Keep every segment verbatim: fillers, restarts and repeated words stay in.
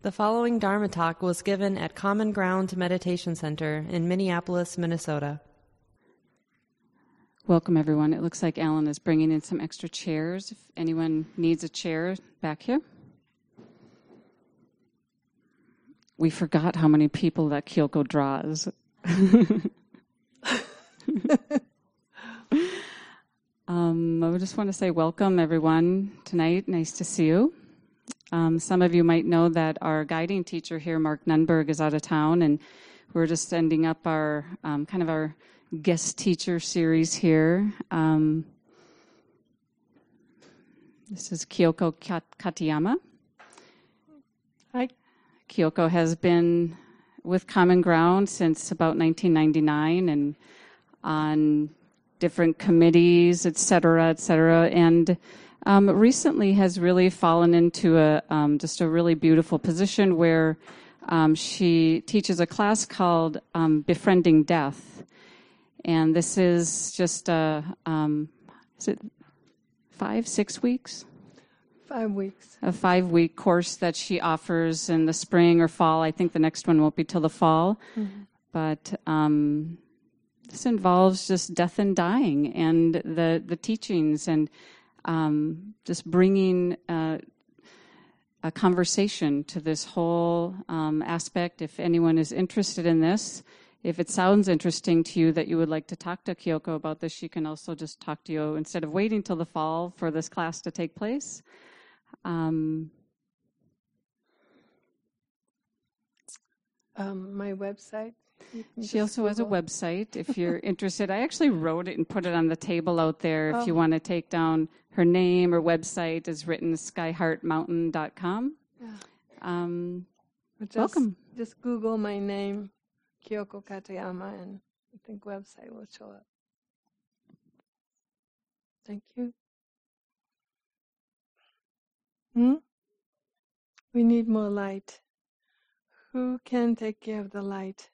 The following Dharma talk was given at Common Ground Meditation Center in Minneapolis, Minnesota. Welcome, everyone. It looks like Alan is bringing in some extra chairs. If anyone needs a chair back here. We forgot how many people that Kyoko draws. um, I just want to say welcome, everyone, tonight. Nice to see you. Um, some of you might know that our guiding teacher here, Mark Nunberg, is out of town, and we're just ending up our um, kind of our guest teacher series here. Um, this is Kyoko Katayama. Hi. Kyoko has been with Common Ground since about nineteen ninety-nine and on different committees, et cetera, et cetera, and um, recently has really fallen into a um, just a really beautiful position where um, she teaches a class called um, Befriending Death. And this is just a, um, is it five, six weeks? Five weeks. A five-week course that she offers in the spring or fall. I think the next one won't be till the fall. Mm-hmm. But um, this involves just death and dying and the, the teachings and um, just bringing uh, a conversation to this whole um, aspect. If anyone is interested in this, if it sounds interesting to you that you would like to talk to Kyoko about this, she can also just talk to you instead of waiting till the fall for this class to take place. Um, um, my website. She also has a website if you're interested. I actually wrote it and put it on the table out there. If oh. you want to take down her name or website, is written sky heart mountain dot com. Yeah. Um, just, welcome. Just Google my name, Kyoko Katayama, and I think website will show up. Thank you. Hmm? We need more light. Who can take care of the light?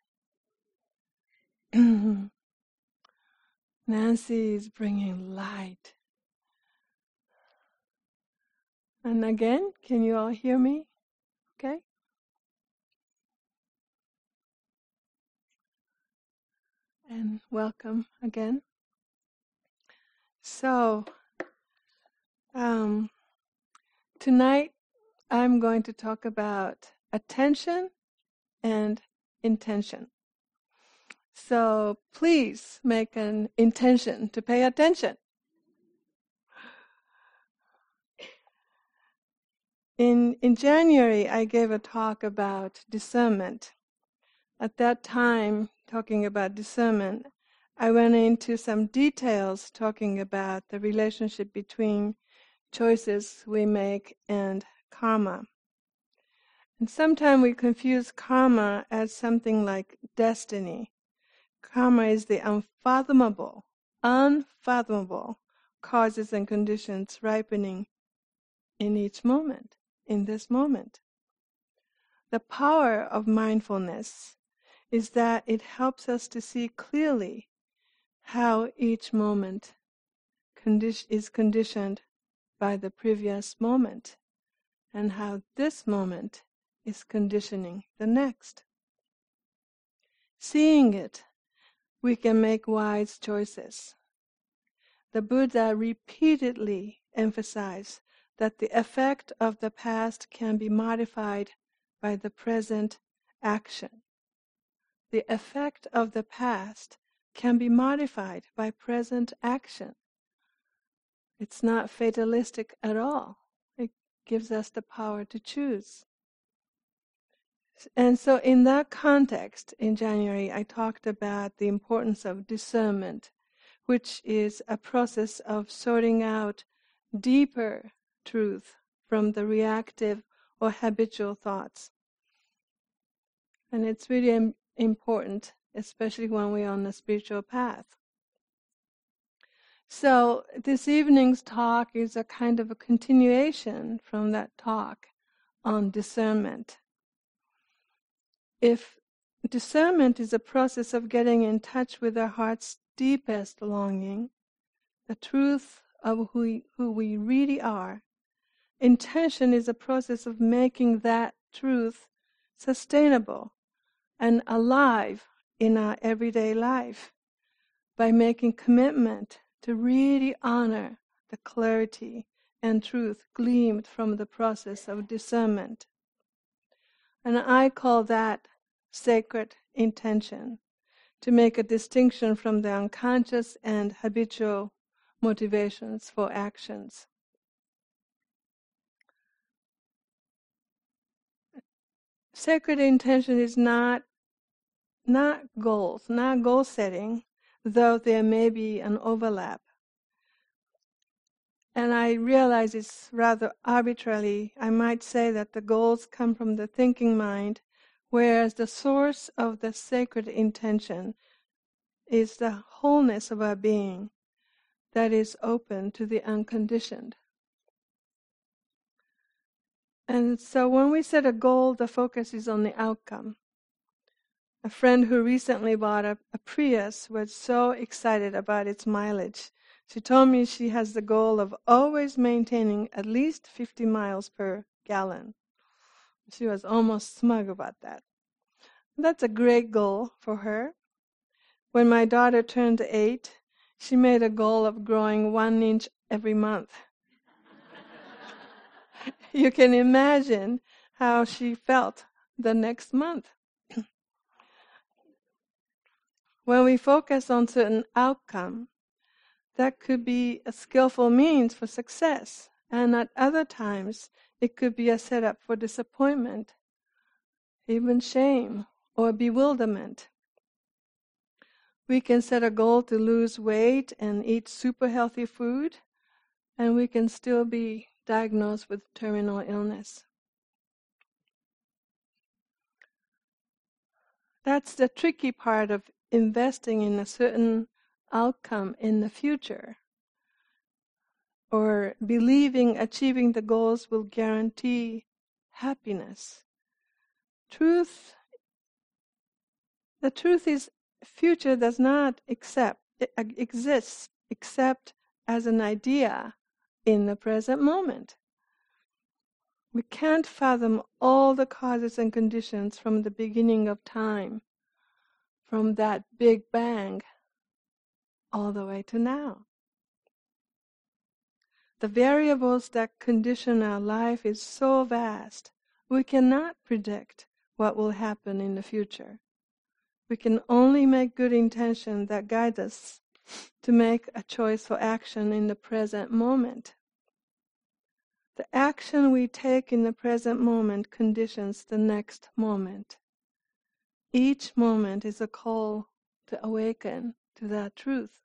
Nancy is bringing light. And again, can you all hear me? Okay? And welcome again. So, um, tonight I'm going to talk about attention and intention. So please make an intention to pay attention. In, in January, I gave a talk about discernment. At that time, talking about discernment, I went into some details talking about the relationship between choices we make and karma. And sometimes we confuse karma as something like destiny. Karma is the unfathomable, unfathomable causes and conditions ripening in each moment, in this moment. The power of mindfulness is that it helps us to see clearly how each moment condi- is conditioned by the previous moment and how this moment is conditioning the next. Seeing it, we can make wise choices. The Buddha repeatedly emphasized that the effect of the past can be modified by the present action. The effect of the past can be modified by present action. It's not fatalistic at all. It gives us the power to choose. And so in that context, in January, I talked about the importance of discernment, which is a process of sorting out deeper truth from the reactive or habitual thoughts. And it's really im- important, especially when we're on the spiritual path. So this evening's talk is a kind of a continuation from that talk on discernment. If discernment is a process of getting in touch with our heart's deepest longing, the truth of who we, who we really are, intention is a process of making that truth sustainable and alive in our everyday life by making commitment to really honor the clarity and truth gleamed from the process of discernment. And I call that sacred intention, to make a distinction from the unconscious and habitual motivations for actions. Sacred intention is not not goals, not goal setting, though there may be an overlap. And I realize it's rather arbitrary. I might say that the goals come from the thinking mind, whereas the source of the sacred intention is the wholeness of our being that is open to the unconditioned. And so when we set a goal, the focus is on the outcome. A friend who recently bought a, a Prius was so excited about its mileage. She told me she has the goal of always maintaining at least fifty miles per gallon. She was almost smug about that. That's a great goal for her. When my daughter turned eight, she made a goal of growing one inch every month. You can imagine how she felt the next month. When we focus on certain outcome, that could be a skillful means for success, and at other times it could be a setup for disappointment, even shame or bewilderment. We can set a goal to lose weight and eat super healthy food, and we can still be diagnosed with terminal illness. That's the tricky part of investing in a certain outcome in the future, or believing achieving the goals will guarantee happiness. Truth, the truth is, future does not accept, exist except as an idea in the present moment. We can't fathom all the causes and conditions from the beginning of time, from that Big Bang all the way to now. The variables that condition our life is so vast, we cannot predict what will happen in the future. We can only make good intention that guide us to make a choice for action in the present moment. The action we take in the present moment conditions the next moment. Each moment is a call to awaken to that truth.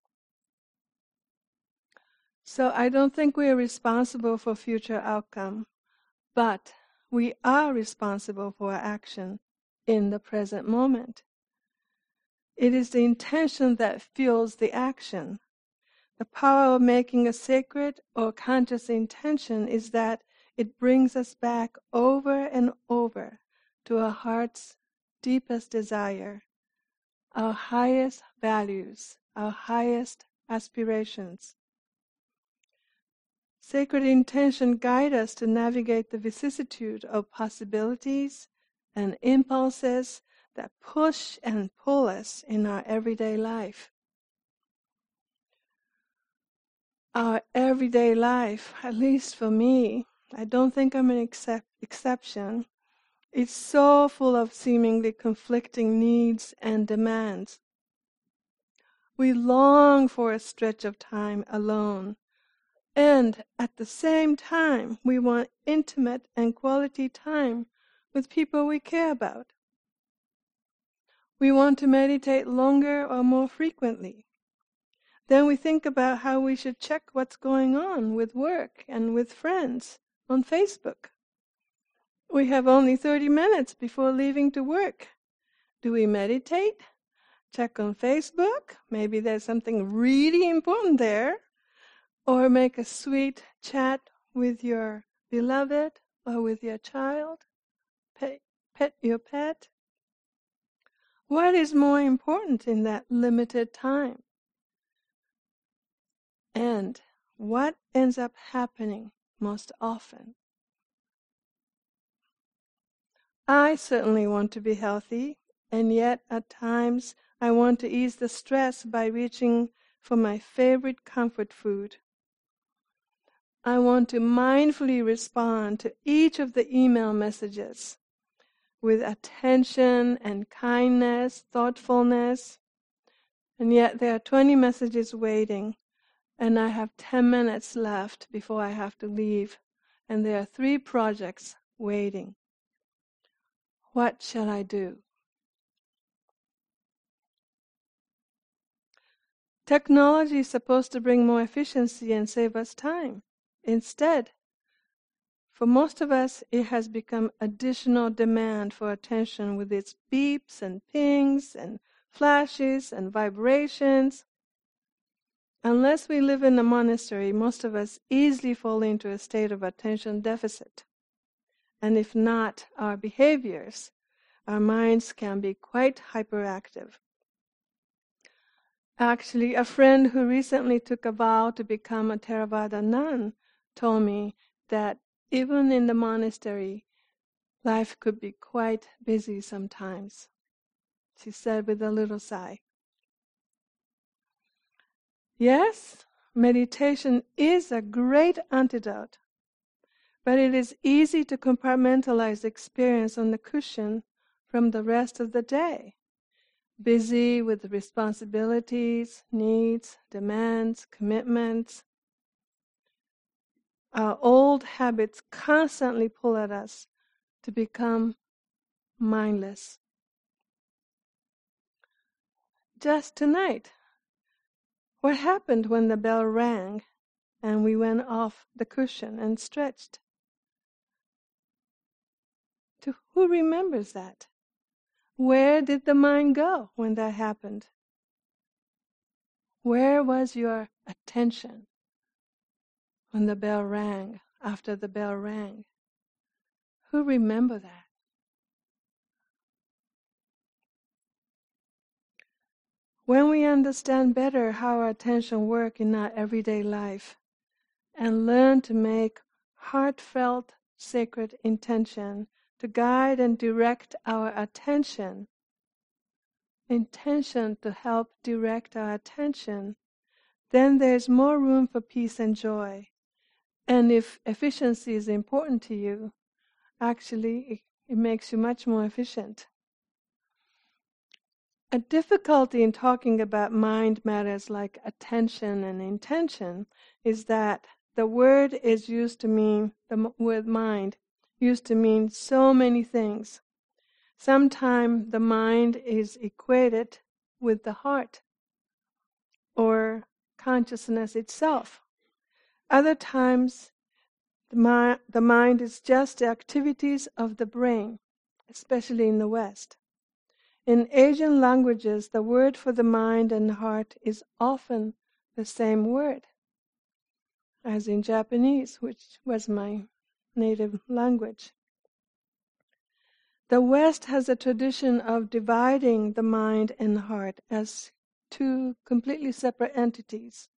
So I don't think we are responsible for future outcome, but we are responsible for our action in the present moment. It is the intention that fuels the action. The power of making a sacred or conscious intention is that it brings us back over and over to our heart's deepest desire, our highest values, our highest aspirations. Sacred intention guides us to navigate the vicissitude of possibilities and impulses that push and pull us in our everyday life. Our everyday life, at least for me, I don't think I'm an excep- exception, it's so full of seemingly conflicting needs and demands. We long for a stretch of time alone, and at the same time, we want intimate and quality time with people we care about. We want to meditate longer or more frequently. Then we think about how we should check what's going on with work and with friends on Facebook. We have only thirty minutes before leaving to work. Do we meditate? Check on Facebook? Maybe there's something really important there. Or make a sweet chat with your beloved or with your child? Pet, pet your pet? What is more important in that limited time? And what ends up happening most often? I certainly want to be healthy, and yet at times I want to ease the stress by reaching for my favorite comfort food. I want to mindfully respond to each of the email messages with attention and kindness, thoughtfulness, and yet there are twenty messages waiting, and I have ten minutes left before I have to leave, and there are three projects waiting. What shall I do? Technology is supposed to bring more efficiency and save us time. Instead, for most of us, it has become additional demand for attention with its beeps and pings and flashes and vibrations. Unless we live in a monastery, most of us easily fall into a state of attention deficit. And if not our behaviors, our minds can be quite hyperactive. Actually, a friend who recently took a vow to become a Theravada nun told me that even in the monastery, life could be quite busy sometimes, she said with a little sigh. Yes, meditation is a great antidote, but it is easy to compartmentalize experience on the cushion from the rest of the day, busy with responsibilities, needs, demands, commitments. Our old habits constantly pull at us to become mindless. Just tonight, what happened when the bell rang and we went off the cushion and stretched? To who remembers that? Where did the mind go when that happened? Where was your attention when the bell rang, after the bell rang? Who remember that? When we understand better how our attention works in our everyday life and learn to make heartfelt, sacred intention to guide and direct our attention, intention to help direct our attention, then there's more room for peace and joy. And if efficiency is important to you, actually it, it makes you much more efficient. A difficulty in talking about mind matters like attention and intention is that the word is used to mean, the word mind, used to mean so many things. Sometimes the mind is equated with the heart or consciousness itself. Other times the, mi- the mind is just the activities of the brain, especially in the West. In Asian languages, the word for the mind and heart is often the same word as in Japanese, which was my native language. The West has a tradition of dividing the mind and heart as two completely separate entities.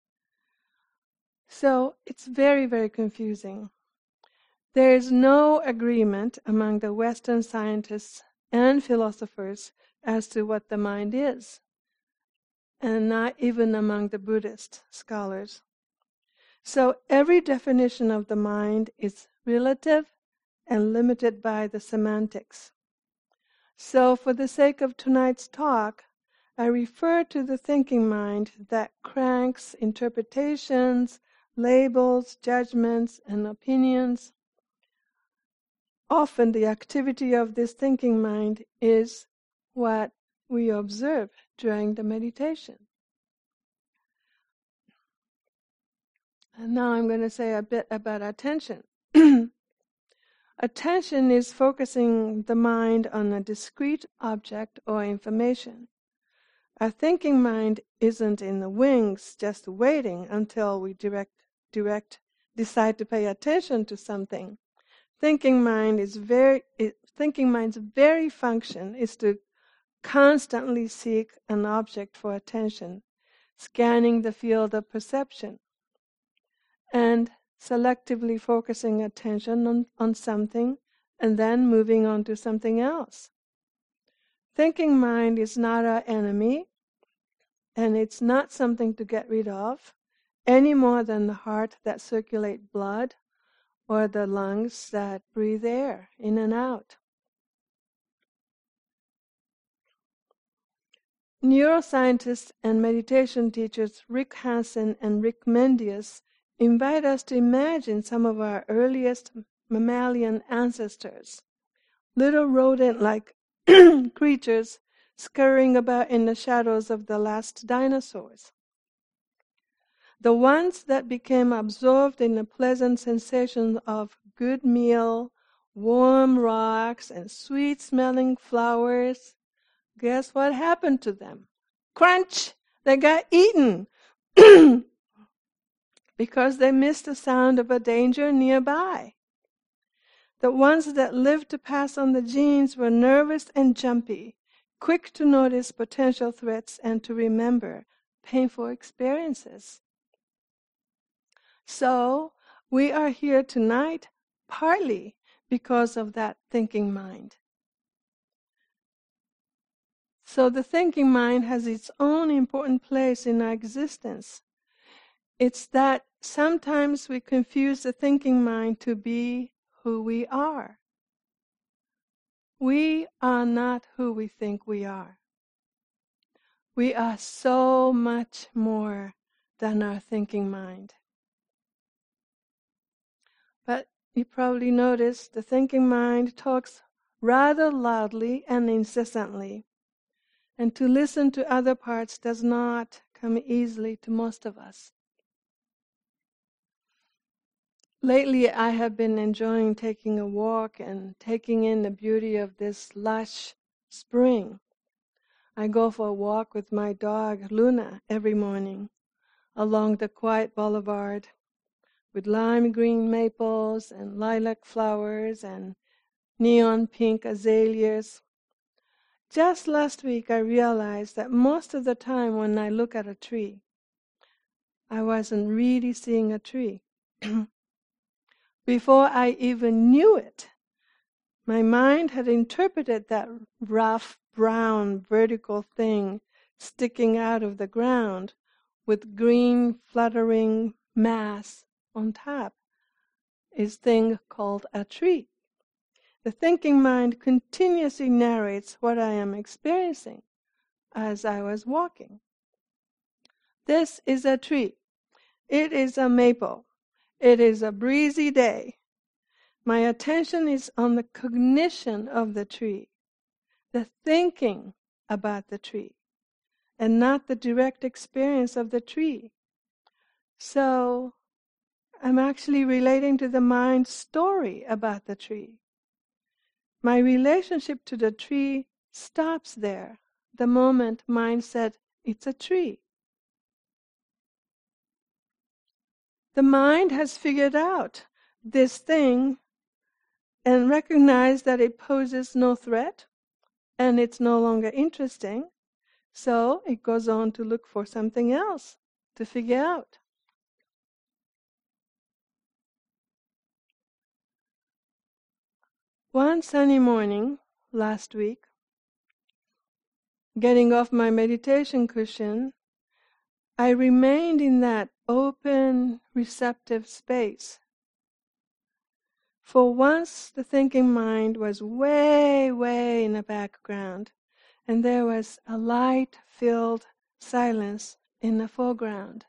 So it's very, very confusing. There is no agreement among the Western scientists and philosophers as to what the mind is, and not even among the Buddhist scholars. So every definition of the mind is relative and limited by the semantics. So for the sake of tonight's talk, I refer to the thinking mind that cranks interpretations, labels, judgments, and opinions. Often the activity of this thinking mind is what we observe during the meditation. And now I'm going to say a bit about attention. Attention is focusing the mind on a discrete object or information. Our thinking mind isn't in the wings just waiting until we direct, direct, decide to pay attention to something. Thinking mind is very, it, thinking mind's very function is to constantly seek an object for attention, scanning the field of perception, and selectively focusing attention on, on something and then moving on to something else. Thinking mind is not our enemy, and it's not something to get rid of, any more than the heart that circulates blood or the lungs that breathe air in and out. Neuroscientists and meditation teachers Rick Hansen and Rick Mendius invite us to imagine some of our earliest mammalian ancestors, little rodent-like creatures scurrying about in the shadows of the last dinosaurs. The ones that became absorbed in the pleasant sensation of good meal, warm rocks, and sweet-smelling flowers. Guess what happened to them? Crunch! They got eaten! Because they missed the sound of a danger nearby. The ones that lived to pass on the genes were nervous and jumpy, quick to notice potential threats and to remember painful experiences. So, we are here tonight partly because of that thinking mind. So the thinking mind has its own important place in our existence. It's that sometimes we confuse the thinking mind to be who we are. We are not who we think we are. We are so much more than our thinking mind. But you probably noticed the thinking mind talks rather loudly and incessantly. And to listen to other parts does not come easily to most of us. Lately, I have been enjoying taking a walk and taking in the beauty of this lush spring. I go for a walk with my dog, Luna, every morning along the quiet boulevard with lime green maples and lilac flowers and neon pink azaleas. Just last week, I realized that most of the time when I look at a tree, I wasn't really seeing a tree. Before I even knew it, my mind had interpreted that rough, brown, vertical thing sticking out of the ground with green, fluttering mass on top, is thing called a tree. The thinking mind continuously narrates what I am experiencing as I was walking. This is a tree. It is a maple. It is a breezy day. My attention is on the cognition of the tree, the thinking about the tree, and not the direct experience of the tree. So I'm actually relating to the mind's story about the tree. My relationship to the tree stops there, the moment mind said, it's a tree. The mind has figured out this thing and recognized that it poses no threat and it's no longer interesting, so it goes on to look for something else to figure out. One sunny morning last week, getting off my meditation cushion, I remained in that open, receptive space. For once, the thinking mind was way, way in the background, and there was a light-filled silence in the foreground.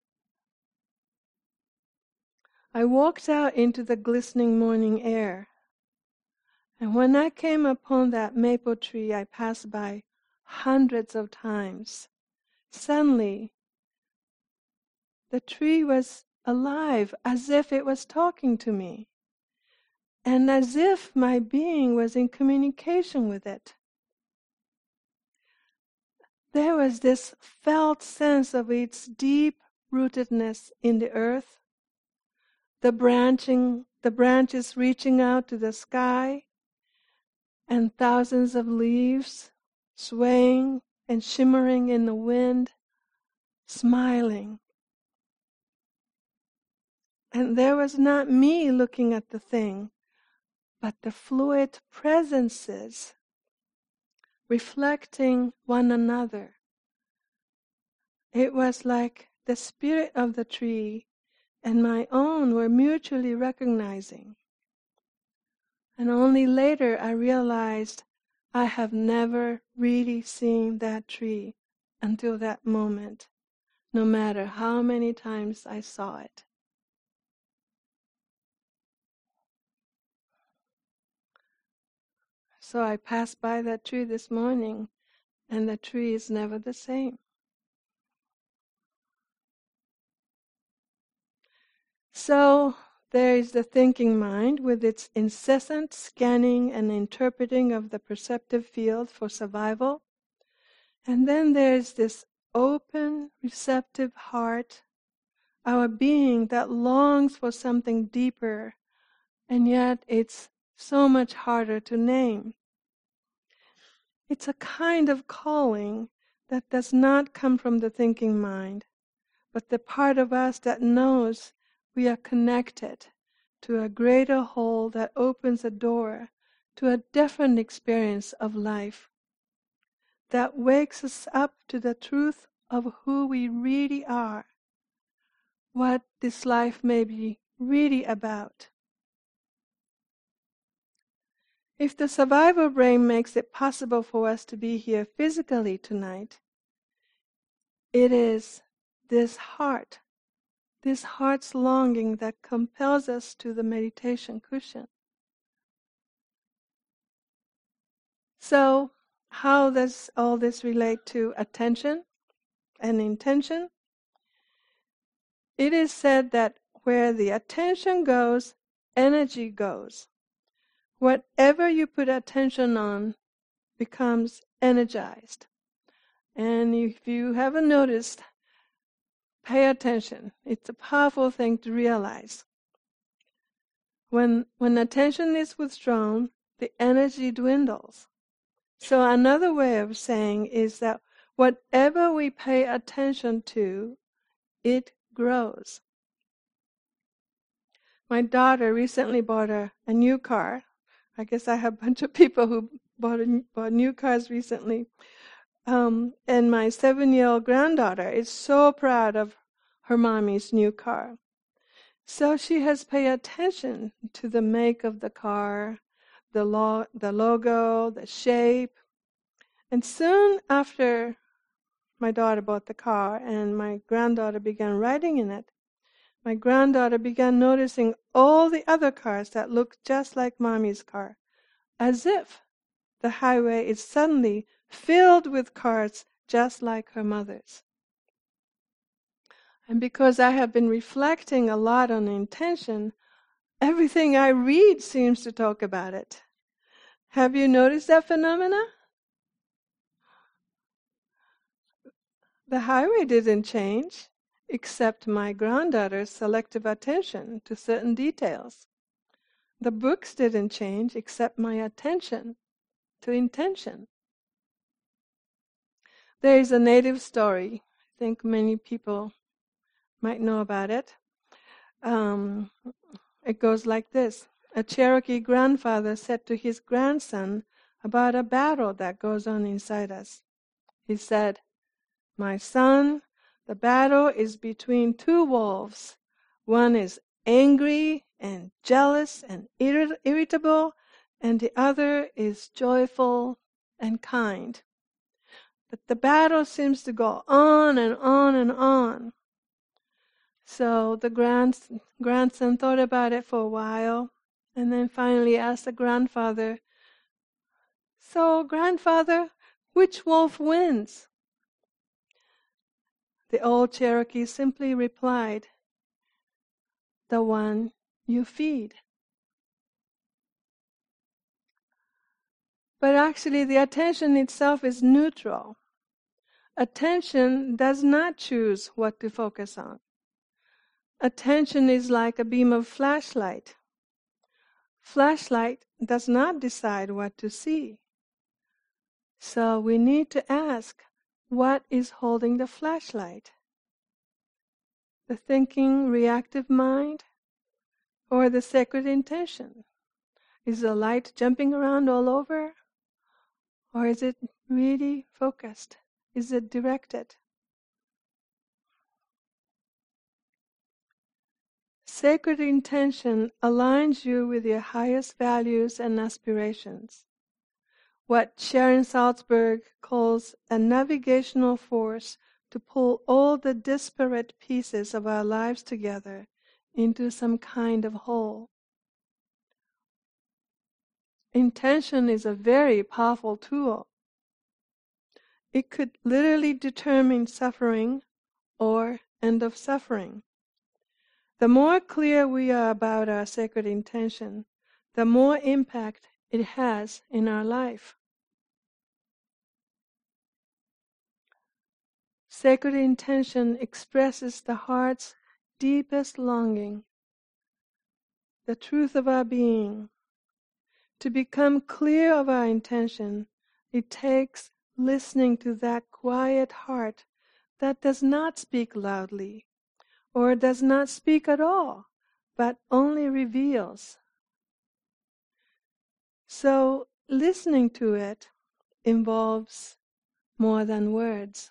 I walked out into the glistening morning air. And when I came upon that maple tree I passed by hundreds of times, suddenly the tree was alive, as if it was talking to me, and as if my being was in communication with it. There was this felt sense of its deep rootedness in the earth, the branching, the branches reaching out to the sky, and thousands of leaves swaying and shimmering in the wind, smiling. And there was not me looking at the thing, but the fluid presences reflecting one another. It was like the spirit of the tree and my own were mutually recognizing. And only later I realized I have never really seen that tree until that moment, no matter how many times I saw it. So I passed by that tree this morning, and the tree is never the same. So there is the thinking mind with its incessant scanning and interpreting of the perceptive field for survival. And then there's this open, receptive heart, our being that longs for something deeper, and yet it's so much harder to name. It's a kind of calling that does not come from the thinking mind, but the part of us that knows we are connected to a greater whole that opens a door to a different experience of life, that wakes us up to the truth of who we really are, what this life may be really about. If the survival brain makes it possible for us to be here physically tonight, it is this heart, this heart's longing that compels us to the meditation cushion. So, how does all this relate to attention and intention? It is said that where the attention goes, energy goes. Whatever you put attention on becomes energized. And if you haven't noticed, pay attention. It's a powerful thing to realize. When, when attention is withdrawn, the energy dwindles. So another way of saying is that whatever we pay attention to, it grows. My daughter recently bought a, a new car. I guess I have a bunch of people who bought, a, bought new cars recently. Um, and my seven-year-old granddaughter is so proud of her mommy's new car. So she has paid attention to the make of the car, the, lo- the logo, the shape. And soon after my daughter bought the car and my granddaughter began riding in it, my granddaughter began noticing all the other cars that looked just like mommy's car, as if the highway is suddenly filled with cars just like her mother's. And because I have been reflecting a lot on intention, everything I read seems to talk about it. Have you noticed that phenomena? The highway didn't change, except my granddaughter's selective attention to certain details. The books didn't change, except my attention to intention. There is a native story. I think many people might know about it. Um, it goes like this. A Cherokee grandfather said to his grandson about a battle that goes on inside us. He said, "My son, the battle is between two wolves. One is angry and jealous and irrit- irritable, and the other is joyful and kind. But the battle seems to go on and on and on." So the grand, grandson thought about it for a while, and then finally asked the grandfather, "So, grandfather, which wolf wins?" The old Cherokee simply replied, "The one you feed." But actually the attention itself is neutral. Attention does not choose what to focus on. Attention is like a beam of flashlight. Flashlight does not decide what to see. So we need to ask, what is holding the flashlight? The thinking, reactive mind, or the sacred intention? Is the light jumping around all over? Or is it really focused? Is it directed? Sacred intention aligns you with your highest values and aspirations. What Sharon Salzberg calls a navigational force to pull all the disparate pieces of our lives together into some kind of whole. Intention is a very powerful tool. It could literally determine suffering or end of suffering. The more clear we are about our sacred intention, the more impact it has in our life. Sacred intention expresses the heart's deepest longing, the truth of our being. To become clear of our intention, it takes listening to that quiet heart that does not speak loudly, or does not speak at all, but only reveals. So, listening to it involves more than words.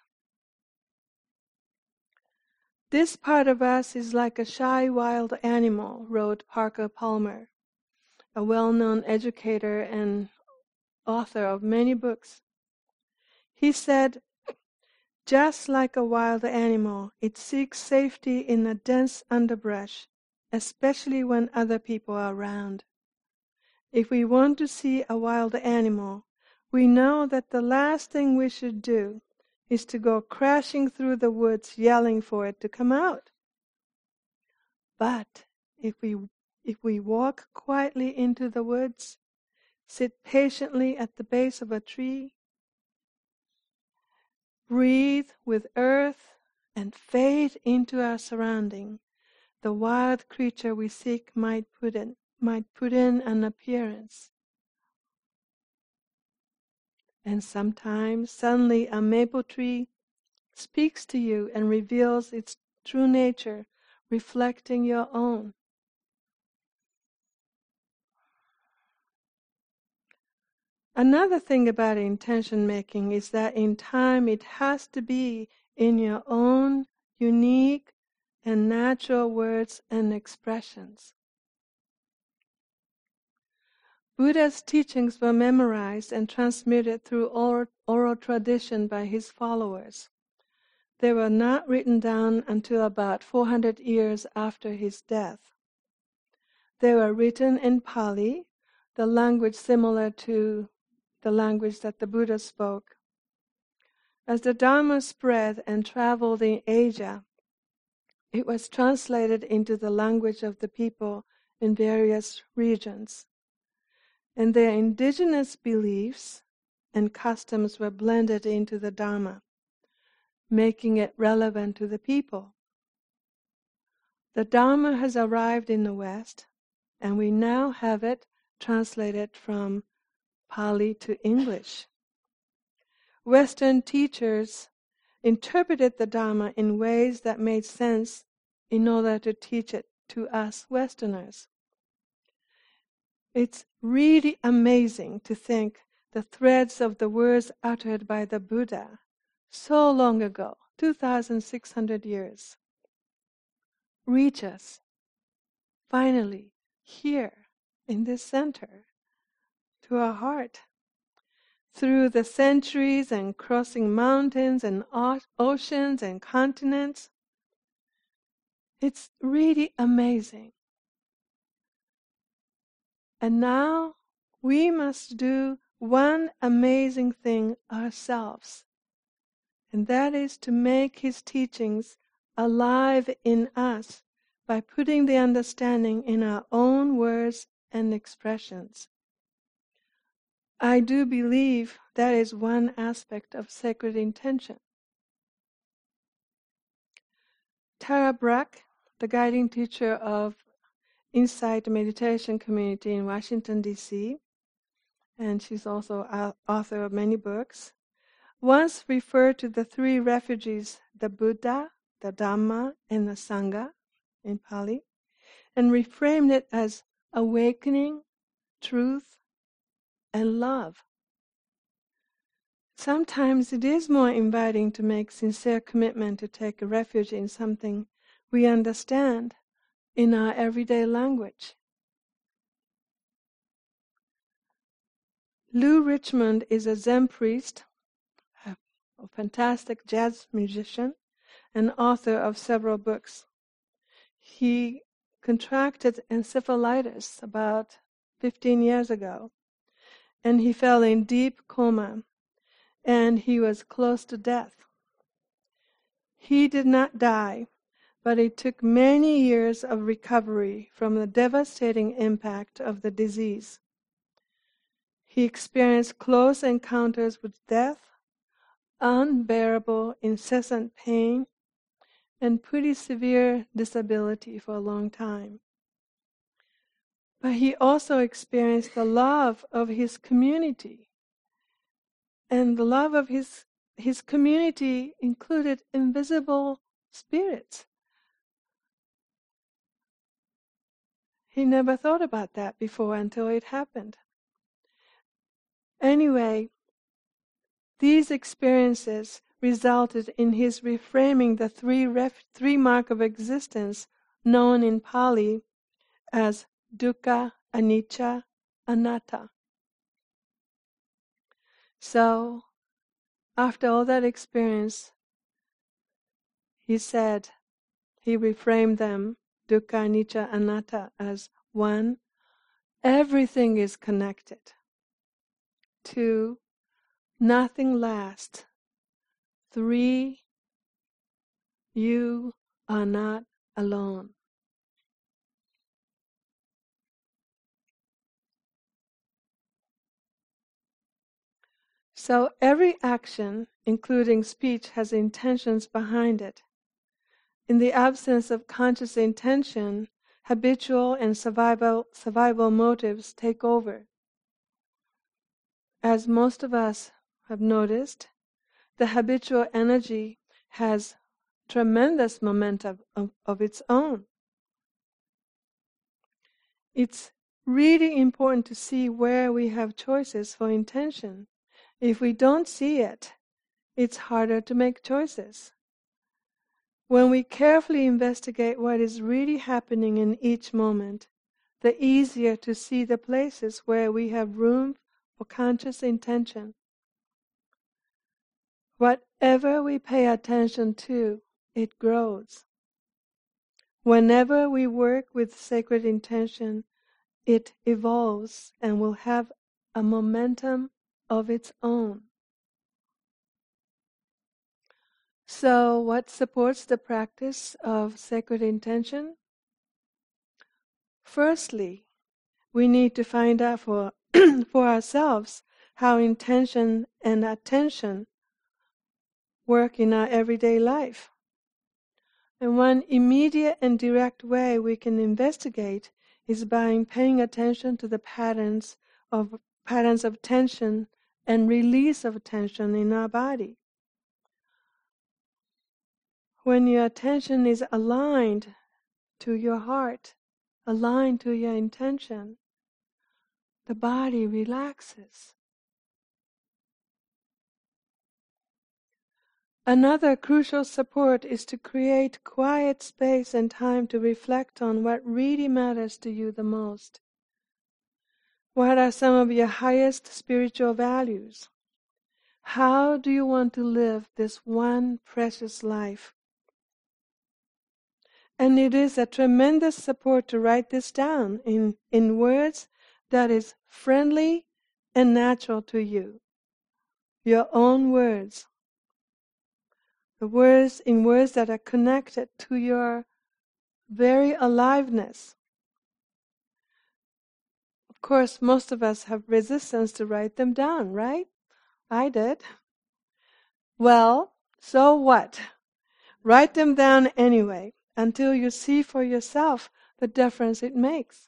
This part of us is like a shy wild animal, wrote Parker Palmer, a well-known educator and author of many books. He said, just like a wild animal, it seeks safety in a dense underbrush, especially when other people are around. If we want to see a wild animal, we know that the last thing we should do is to go crashing through the woods yelling for it to come out. But if we if we walk quietly into the woods, sit patiently at the base of a tree, breathe with earth, and fade into our surrounding, the wild creature we seek might put in, might put in an appearance. And sometimes, suddenly, a maple tree speaks to you and reveals its true nature, reflecting your own. Another thing about intention making is that in time it has to be in your own unique and natural words and expressions. Buddha's teachings were memorized and transmitted through oral, oral tradition by his followers. They were not written down until about four hundred years after his death. They were written in Pali, the language similar to the language that the Buddha spoke. As the Dharma spread and traveled in Asia, it was translated into the language of the people in various regions, and their indigenous beliefs and customs were blended into the Dharma, making it relevant to the people. The Dharma has arrived in the West, and we now have it translated from Pali to English. Western teachers interpreted the Dharma in ways that made sense in order to teach it to us Westerners. It's really amazing to think the threads of the words uttered by the Buddha so long ago, two thousand six hundred years, reach us finally here in this center to our heart. Through the centuries and crossing mountains and oceans and continents. It's really amazing. And now we must do one amazing thing ourselves, and that is to make his teachings alive in us by putting the understanding in our own words and expressions. I do believe that is one aspect of sacred intention. Tara Brach, the guiding teacher of Insight Meditation Community in Washington, D C, and she's also a author of many books, once referred to the three refugees, the Buddha, the Dhamma, and the Sangha, in Pali, and reframed it as awakening, truth, and love. Sometimes it is more inviting to make sincere commitment to take a refuge in something we understand in our everyday language. Lou Richmond is a Zen priest, a fantastic jazz musician, and author of several books. He contracted encephalitis about fifteen years ago, and he fell in deep coma, and he was close to death. He did not die, but it took many years of recovery from the devastating impact of the disease. He experienced close encounters with death, unbearable, incessant pain, and pretty severe disability for a long time. But he also experienced the love of his community. And the love of his, his community included invisible spirits. He never thought about that before until it happened. Anyway, these experiences resulted in his reframing the three, ref, three mark of existence known in Pali as dukkha, anicca, anatta. So, after all that experience, he said, he reframed them, dukkha, anicca, anatta, as one, everything is connected. Two, nothing lasts. Three, you are not alone. So every action, including speech, has intentions behind it. In the absence of conscious intention, habitual and survival, survival motives take over. As most of us have noticed, the habitual energy has tremendous momentum of, of its own. It's really important to see where we have choices for intention. If we don't see it, it's harder to make choices. When we carefully investigate what is really happening in each moment, the easier to see the places where we have room for conscious intention. Whatever we pay attention to, it grows. Whenever we work with sacred intention, it evolves and will have a momentum of its own. So, what supports the practice of sacred intention? Firstly, we need to find out for, for ourselves how intention and attention work in our everyday life. And one immediate and direct way we can investigate is by paying attention to the patterns of patterns of tension and release of tension in our body. When your attention is aligned to your heart, aligned to your intention, the body relaxes. Another crucial support is to create quiet space and time to reflect on what really matters to you the most. What are some of your highest spiritual values? How do you want to live this one precious life? And it is a tremendous support to write this down in, in words that is friendly and natural to you. Your own words. The words in words that are connected to your very aliveness. Of course, most of us have resistance to write them down, right? I did. Well, so what? Write them down anyway, until you see for yourself the difference it makes.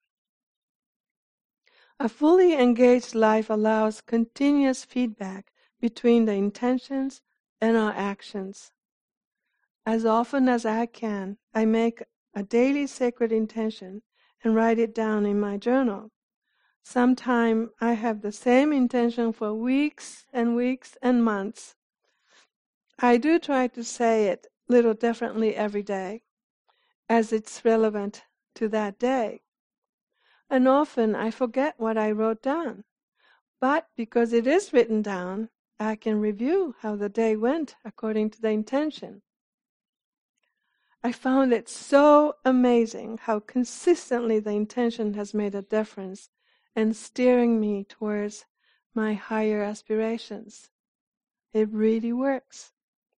A fully engaged life allows continuous feedback between the intentions and our actions. As often as I can, I make a daily sacred intention and write it down in my journal. Sometimes I have the same intention for weeks and weeks and months. I do try to say it a little differently every day, as it's relevant to that day. And often I forget what I wrote down. But because it is written down, I can review how the day went according to the intention. I found it so amazing how consistently the intention has made a difference in steering me towards my higher aspirations. It really works.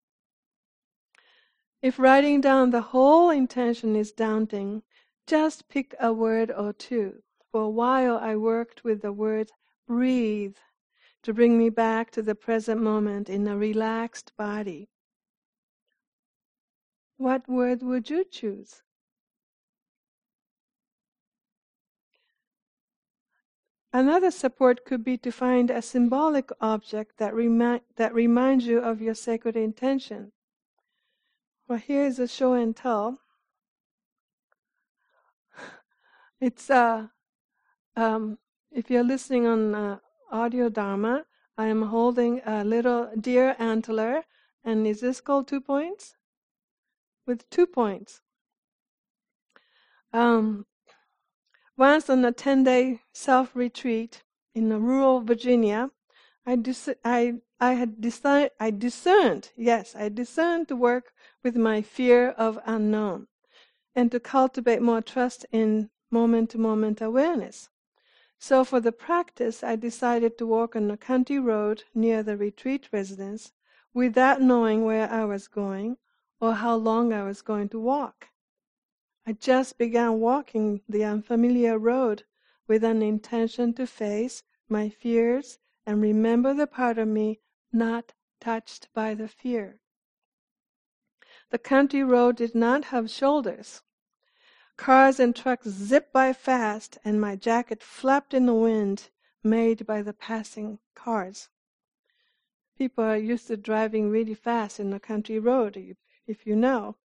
If writing down the whole intention is daunting, just pick a word or two. For a while I worked with the word breathe to bring me back to the present moment in a relaxed body. What word would you choose? Another support could be to find a symbolic object that, remi- that reminds you of your sacred intention. Well, here is a show and tell. It's uh, um, if you're listening on uh, audio Dharma, I am holding a little deer antler, and is this called two points? With two points. Um, once on a ten-day self-retreat in rural Virginia, I, dis- I, I had decided, I discerned, yes, I discerned to work with my fear of unknown and to cultivate more trust in moment-to-moment awareness. So for the practice, I decided to walk on a country road near the retreat residence without knowing where I was going or how long I was going to walk. I just began walking the unfamiliar road with an intention to face my fears and remember the part of me not touched by the fear. The country road did not have shoulders. Cars and trucks zipped by fast, and my jacket flapped in the wind made by the passing cars. People are used to driving really fast in the country road, if you know.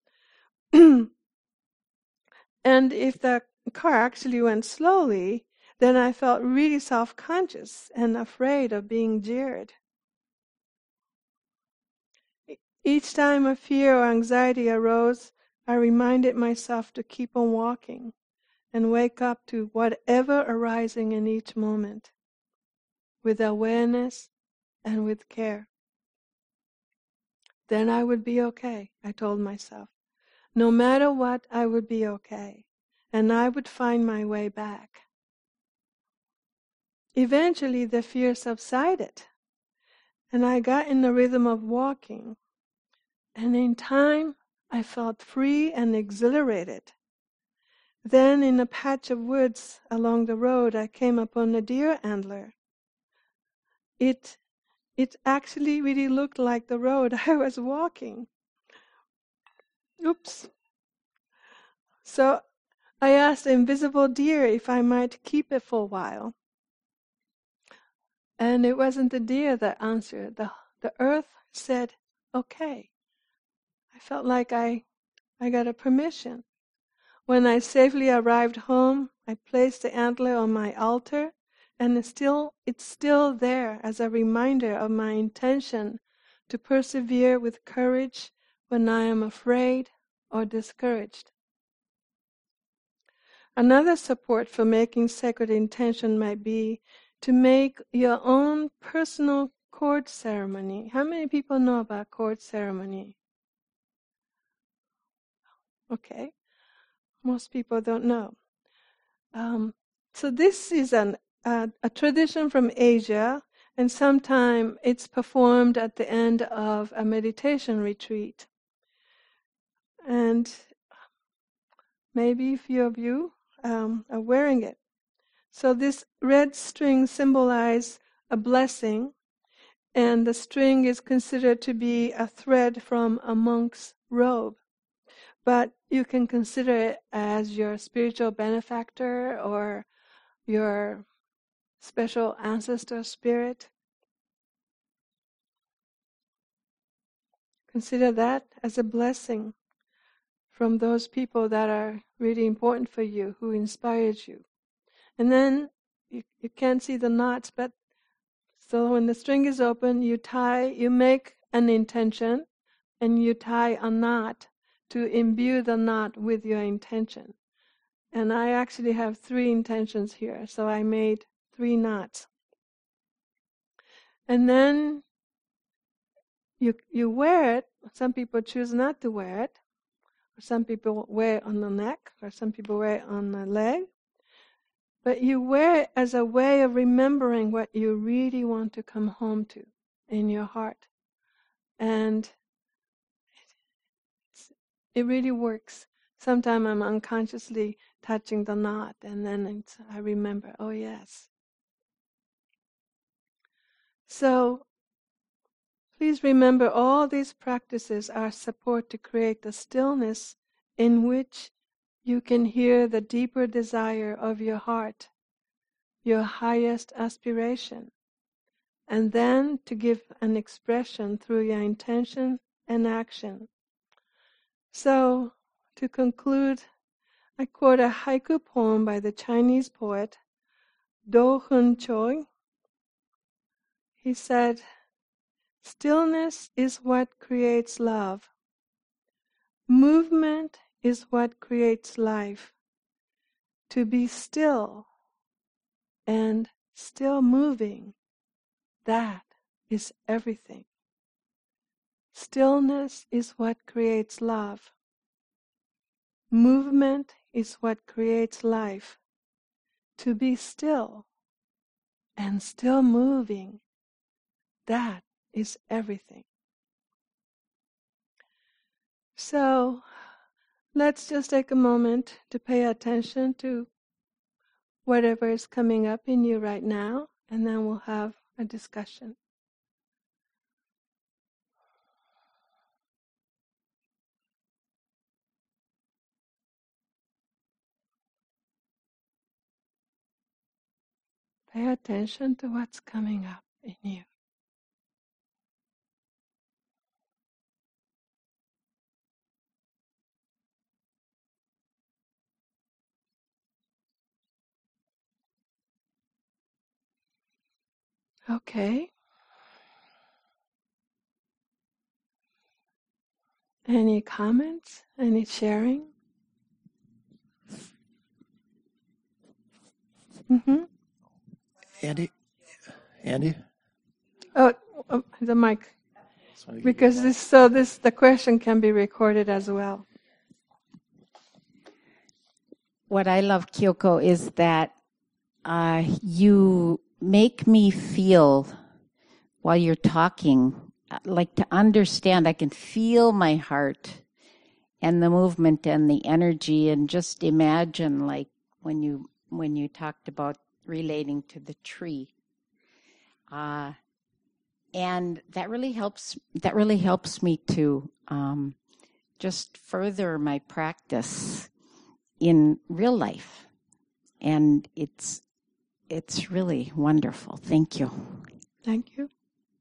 And if the car actually went slowly, then I felt really self-conscious and afraid of being jeered. Each time a fear or anxiety arose, I reminded myself to keep on walking and wake up to whatever arising in each moment, with awareness and with care. Then I would be okay, I told myself. No matter what, I would be okay, and I would find my way back. Eventually, the fear subsided, and I got in the rhythm of walking, and in time, I felt free and exhilarated. Then, in a patch of woods along the road, I came upon a deer antler. It, it actually really looked like the road I was walking. Oops. So I asked the invisible deer if I might keep it for a while. And it wasn't the deer that answered. The, the earth said, okay. I felt like I, I got a permission. When I safely arrived home, I placed the antler on my altar, and it's still, it's still there as a reminder of my intention to persevere with courage when I am afraid or discouraged. Another support for making sacred intention might be to make your own personal cord ceremony. How many people know about cord ceremony? Okay, most people don't know. Um, so this is an, uh, a tradition from Asia, and sometimes it's performed at the end of a meditation retreat. And maybe a few of you um, are wearing it. So this red string symbolizes a blessing, and the string is considered to be a thread from a monk's robe. But you can consider it as your spiritual benefactor or your special ancestor spirit. Consider that as a blessing from those people that are really important for you, who inspired you. And then you, you can't see the knots, but so when the string is open, you tie, you make an intention, and you tie a knot to imbue the knot with your intention. And I actually have three intentions here, so I made three knots. And then you you wear it. Some people choose not to wear it. Or some people wear it on the neck, or some people wear it on the leg. But you wear it as a way of remembering what you really want to come home to in your heart. And it really works. Sometimes I'm unconsciously touching the knot, and then it's, I remember, oh yes. So please remember, all these practices are support to create the stillness in which you can hear the deeper desire of your heart, your highest aspiration, and then to give an expression through your intention and action. So, to conclude, I quote a haiku poem by the Chinese poet Do Hun Choi. He said, "Stillness is what creates love. Movement is what creates life. To be still and still moving, that is everything. Stillness is what creates love. Movement is what creates life. To be still and still moving, that is everything." So let's just take a moment to pay attention to whatever is coming up in you right now, and then we'll have a discussion. Pay attention to what's coming up in you. Okay. Any comments? Any sharing? Mm-hmm. Andy? Andy? Oh, oh, the mic. Because this, so this, the question can be recorded as well. What I love, Kyoko, is that uh, you make me feel while you're talking, like to understand. I can feel my heart and the movement and the energy, and just imagine, like when you when you talked about relating to the tree. Uh, and that really helps. That really helps me to um, just further my practice in real life, and it's it's really wonderful. Thank you. Thank you.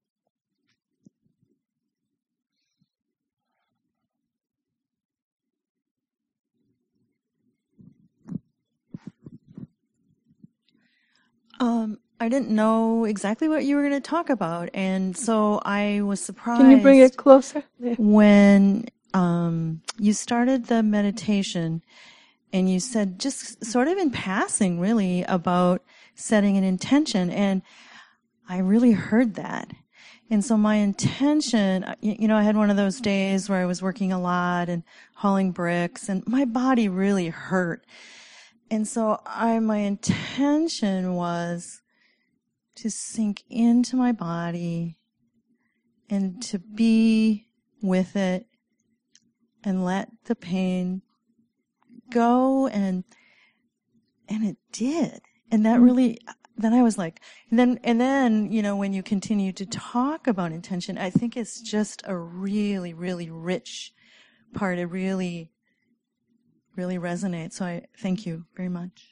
Um, I didn't know exactly what you were going to talk about, and so I was surprised. Can you bring it closer? Yeah. When um, you started the meditation, and you said, just sort of in passing, really, about setting an intention, and I really heard that. And so my intention, you know, I had one of those days where I was working a lot and hauling bricks, and my body really hurt. And so I, my intention was to sink into my body and to be with it and let the pain go, and and it did. And that really, then I was like, and then, and then, you know, when you continue to talk about intention, I think it's just a really, really rich part. It really, really resonates. So I thank you very much.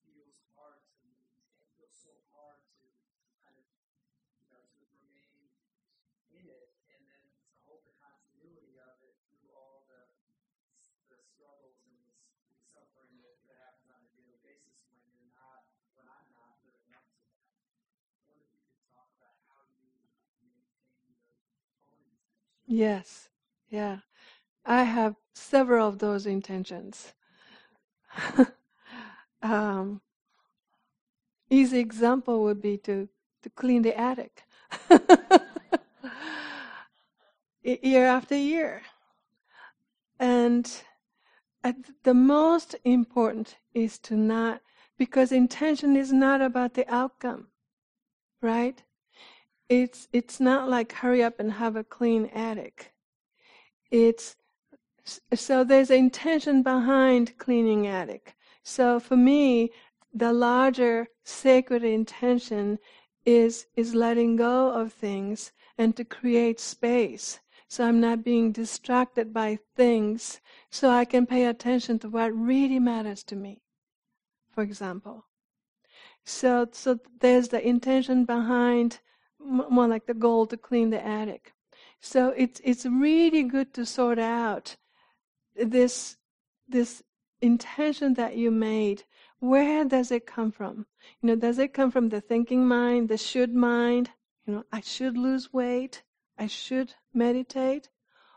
feels hard to move. It feels so hard to kind of, you know, to remain in it, and then to hold the continuity of it through all the the struggles and the, the suffering that, that happens on a daily basis when you're not, when I'm not living up to that. I wonder if you could talk about how you maintain your own intention. Yes, yeah. I have several of those intentions. um, easy example would be to, to clean the attic. Year after year. And at the most important is to not, because intention is not about the outcome, right? It's it's not like hurry up and have a clean attic. It's so there's an intention behind cleaning attic. So for me, the larger sacred intention is is letting go of things and to create space. So I'm not being distracted by things, so I can pay attention to what really matters to me, for example. So so there's the intention behind, more like the goal to clean the attic. So it's it's really good to sort out this this intention that you made. Where does it come from? You know, does it come from the thinking mind, the should mind? You know, I should lose weight, I should meditate,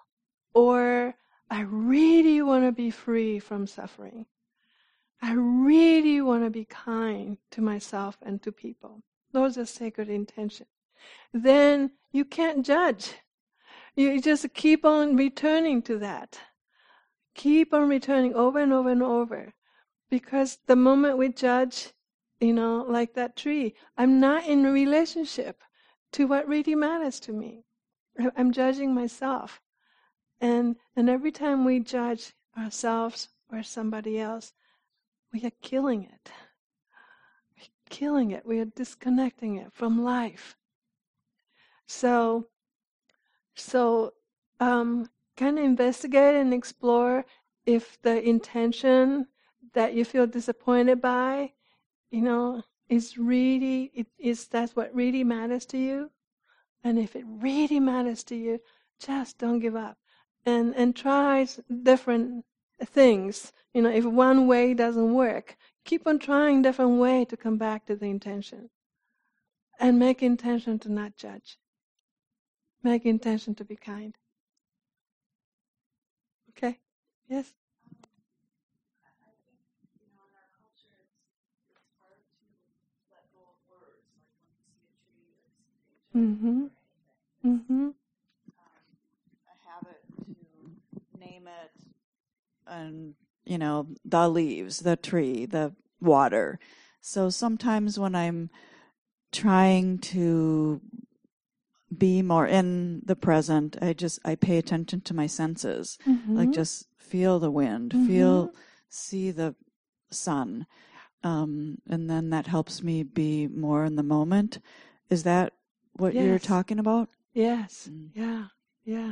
or I really want to be free from suffering. I really want to be kind to myself and to people. Those are sacred intentions. Then you can't judge. You just keep on returning to that. Keep on returning over and over and over. Because the moment we judge, you know, like that tree, I'm not in a relationship to what really matters to me. I'm judging myself. And and every time we judge ourselves or somebody else, we are killing it. We're killing it. We are disconnecting it from life. So, so um, kind of investigate and explore if the intention that you feel disappointed by, you know, is really, it, is that what really matters to you? And if it really matters to you, just don't give up. And and try different things. You know, if one way doesn't work, keep on trying different way to come back to the intention. And make intention to not judge. Make intention to be kind. Okay? Yes? I think, you know, in our culture, it's, it's hard to let go of words, like when you see a tree or you see nature Mm-hmm. or anything. Mm-hmm. Um, a habit to name it, and, you know, the leaves, the tree, the water. So sometimes when I'm trying to be more in the present, I just, I pay attention to my senses. Mm-hmm. Like just feel the wind, Mm-hmm. feel, see the sun. Um, and then that helps me be more in the moment. Is that what Yes. you're talking about? Yes. Mm. Yeah. Yeah.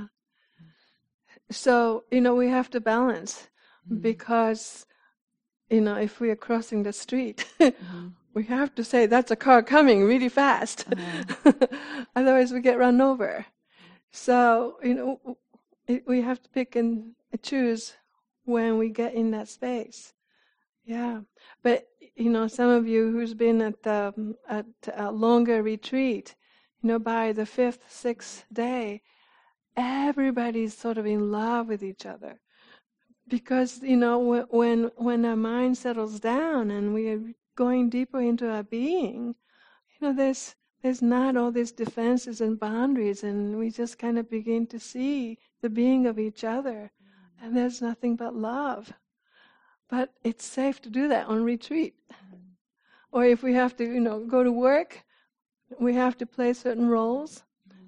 So, you know, we have to balance Mm. because, you know, if we are crossing the street, Mhm. we have to say, that's a car coming really fast. Uh-huh. Otherwise we get run over. So, you know, it, we have to pick and choose when we get in that space. Yeah. But, you know, some of you who's been at the, at a longer retreat, you know, by the fifth, sixth day, everybody's sort of in love with each other. Because, you know, when when our mind settles down and we are going deeper into our being, you know, there's there's not all these defenses and boundaries, and we just kind of begin to see the being of each other, and there's nothing but love. But it's safe to do that on retreat. Or if we have to, you know, go to work, we have to play certain roles.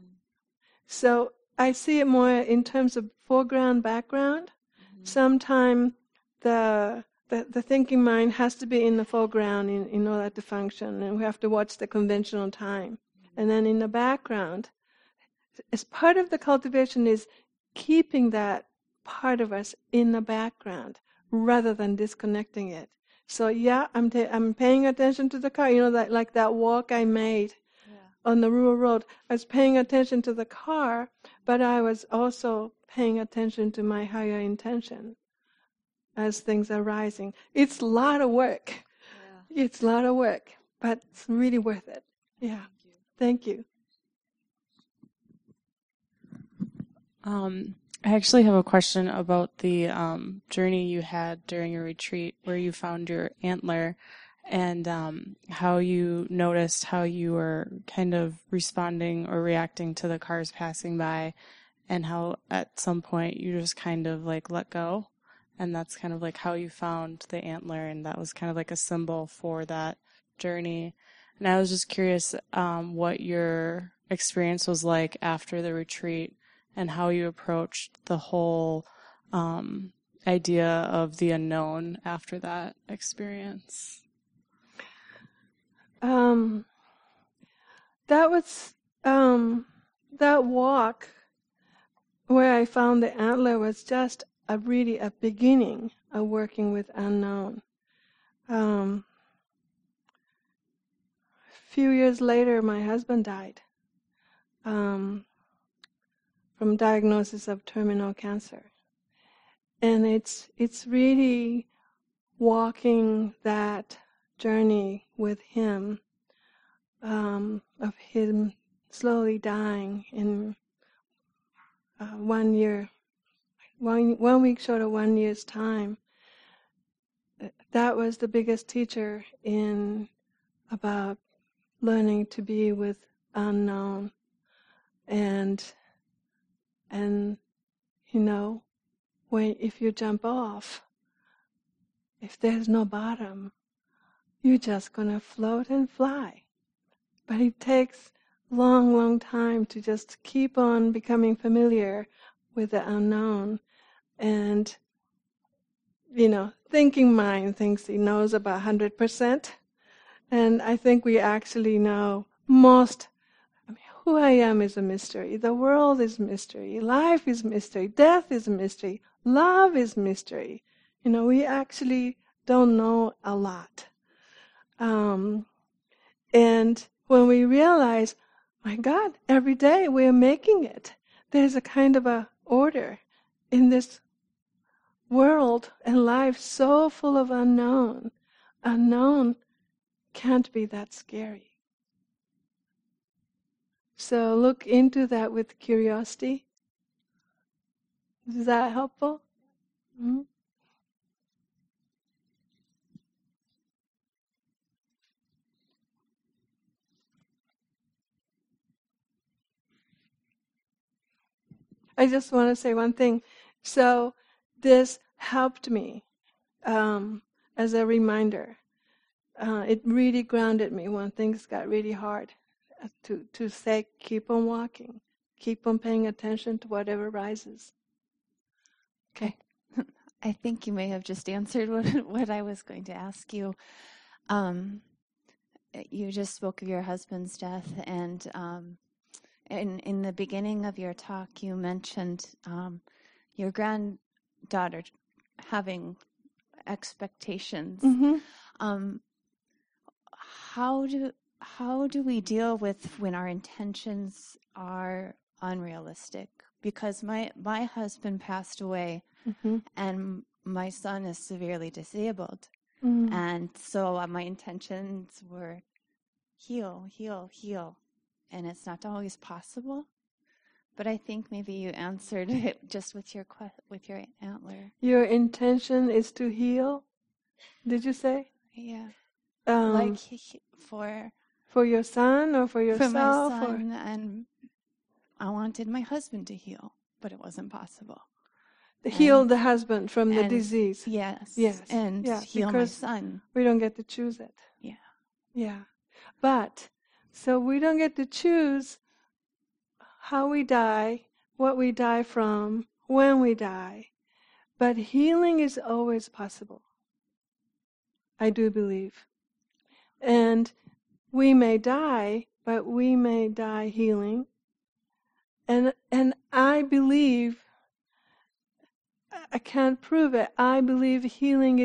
So I see it more in terms of foreground, background. Sometimes the, the the thinking mind has to be in the foreground in, in order to function, and we have to watch the conventional time. And then in the background, as part of the cultivation is keeping that part of us in the background rather than disconnecting it. So yeah, I'm ta- I'm paying attention to the car. You know that like that walk I made on the rural road. I was paying attention to the car, but I was also paying attention to my higher intention as things are rising. It's a lot of work. Yeah. It's a lot of work, but it's really worth it. Yeah. Thank you. Um, I actually have a question about the um, journey you had during your retreat where you found your antler, and um, how you noticed how you were kind of responding or reacting to the cars passing by, and how at some point you just kind of like let go, and that's kind of like how you found the antler, and that was kind of like a symbol for that journey. And I was just curious um, what your experience was like after the retreat and how you approached the whole um, idea of the unknown after that experience. Um, that was um, that walk where I found the antler was just a really a beginning of working with unknown. Um, a few years later, my husband died um, from diagnosis of terminal cancer, and it's it's really walking that journey with him, um, of him slowly dying in uh, one year, one, one week short of one year's time. That was the biggest teacher in about learning to be with unknown. And, and you know, when if you jump off, if there's no bottom, you're just going to float and fly. But it takes a long, long time to just keep on becoming familiar with the unknown. And, you know, thinking mind thinks he knows about one hundred percent. And I think we actually know most. I mean, who I am is a mystery. The world is mystery. Life is mystery. Death is mystery. Love is mystery. You know, we actually don't know a lot. Um, and when we realize, my God, every day we're making it. There's a kind of a order in this world and life so full of unknown. Unknown can't be that scary. So look into that with curiosity. Is that helpful? Mm-hmm. I just want to say one thing. So this helped me um, as a reminder. Uh, it really grounded me when things got really hard uh, to, to say, keep on walking, keep on paying attention to whatever rises. Okay. I think you may have just answered what, what I was going to ask you. Um, you just spoke of your husband's death, and um, in, in the beginning of your talk, you mentioned um, your granddaughter having expectations. Mm-hmm. Um, how do how do we deal with when our intentions are unrealistic? Because my my husband passed away, mm-hmm. and my son is severely disabled, mm-hmm. and so uh, my intentions were heal, heal, heal, and it's not always possible. But I think maybe you answered it just with your que- with your antler. Your intention is to heal. Did you say? Yeah. Um, like he, he- for for your son or for yourself? for my son, or? and I wanted my husband to heal, but it wasn't possible. Heal And- the husband from the and- disease. Yes. Yes. And Yeah, heal my because son. we don't get to choose it. Yeah. Yeah. But, so we don't get to choose how we die, what we die from, when we die. But healing is always possible. I do believe. And we may die, but we may die healing. And and I believe, I can't prove it, I believe healing is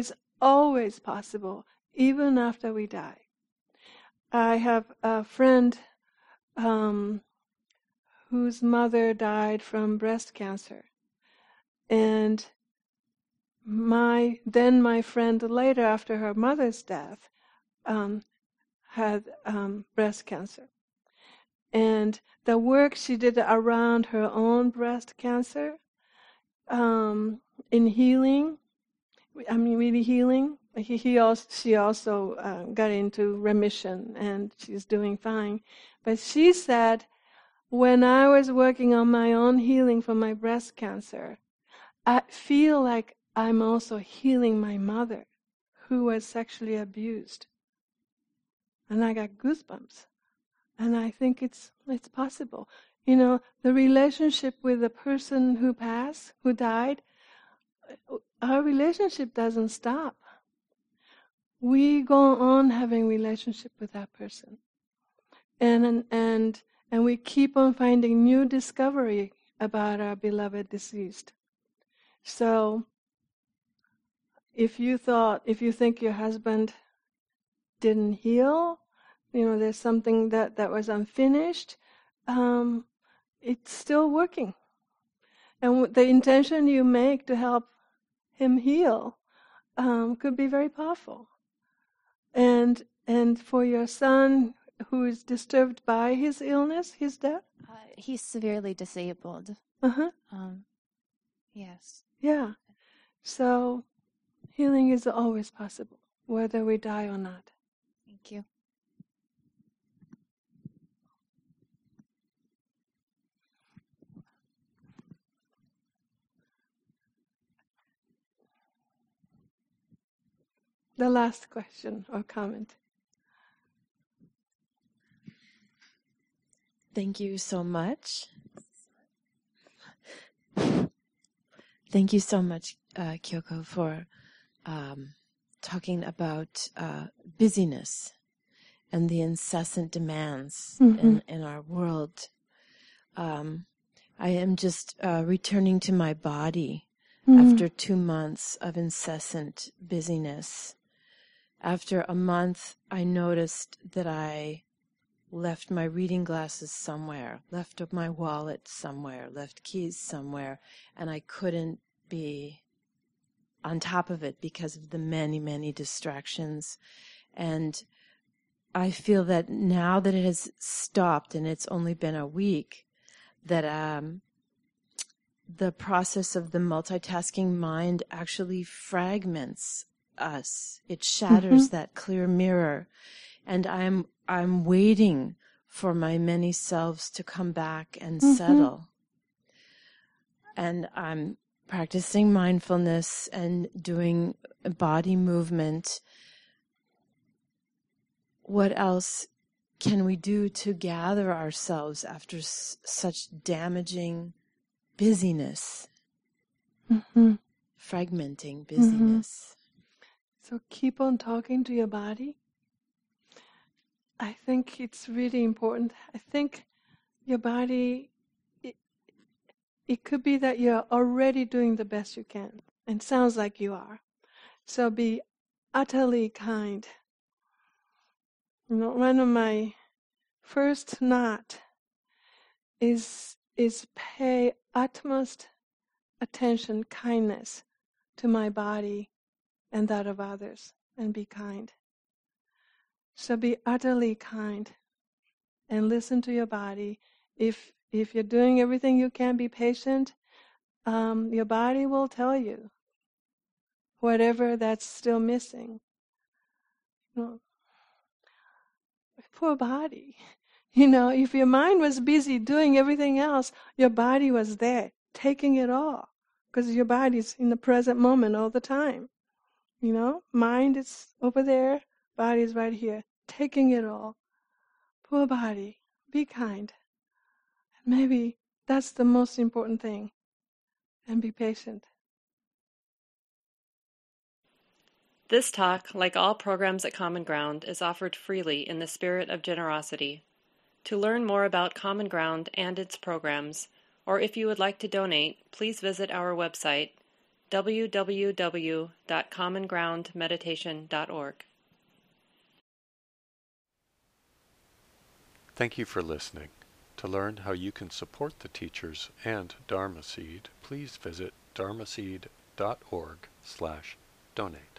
always possible, even after we die. I have a friend um, whose mother died from breast cancer. And my then my friend later, after her mother's death, um, had um, breast cancer. And the work she did around her own breast cancer, um, in healing, I mean, really healing. He, he also, she also uh, got into remission, and she's doing fine. But she said, when I was working on my own healing for my breast cancer, I feel like I'm also healing my mother, who was sexually abused. And I got goosebumps. And I think it's it's possible. You know, the relationship with the person who passed, who died, our relationship doesn't stop. We go on having relationship with that person. And and and, and we keep on finding new discovery about our beloved deceased. So if you thought, if you think your husband didn't heal, you know, there's something that, that was unfinished, um, it's still working. And the intention you make to help him heal um, could be very powerful. And and for your son who is disturbed by his illness, his death? Uh, he's severely disabled. Uh-huh. Um, yes. Yeah. So healing is always possible, whether we die or not. Thank you. The last question or comment. Thank you so much. Thank you so much, uh, Kyoko, for um, talking about uh, busyness and the incessant demands Mm-hmm. in, in our world. Um, I am just uh, returning to my body Mm-hmm. after two months of incessant busyness. After a month, I noticed that I left my reading glasses somewhere, left my wallet somewhere, left keys somewhere, and I couldn't be on top of it because of the many, many distractions. And I feel that now that it has stopped, and it's only been a week, that um, the process of the multitasking mind actually fragments us. It shatters Mm-hmm. that clear mirror. And I'm I'm waiting for my many selves to come back and Mm-hmm. settle. And I'm practicing mindfulness and doing body movement. What else can we do to gather ourselves after s- such damaging busyness, Mm-hmm. fragmenting busyness? So keep on talking to your body. I think it's really important. I think your body, it, it could be that you're already doing the best you can, and sounds like you are. So be utterly kind. You know, one of my first knot is is pay utmost attention, kindness to my body and that of others, and be kind. So be utterly kind and listen to your body. If if you're doing everything you can, be patient. Um, your body will tell you whatever that's still missing. You know, poor body. You know, if your mind was busy doing everything else, your body was there, taking it all. Because your body's in the present moment all the time. You know, mind is over there, body is right here, taking it all. Poor body, be kind. Maybe that's the most important thing. And be patient. This talk, like all programs at Common Ground, is offered freely in the spirit of generosity. To learn more about Common Ground and its programs, or if you would like to donate, please visit our website, w w w dot common ground meditation dot org. Thank you for listening. To learn how you can support the teachers and Dharma Seed, please visit dharmaseed dot org slash donate.